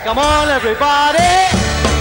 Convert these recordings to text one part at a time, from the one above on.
Come on, everybody.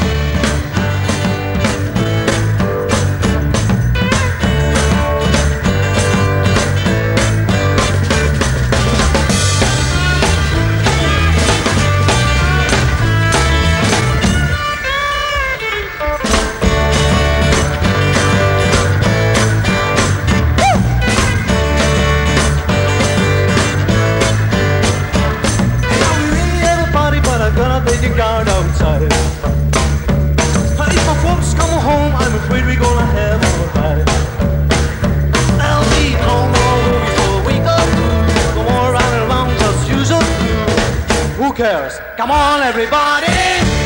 Gonna take a guard outside. And if my folks come home, I'm afraid we're gonna have a fight. There'll be no more movies for a week or two. No more running around as usual. Who cares? Come on, everybody.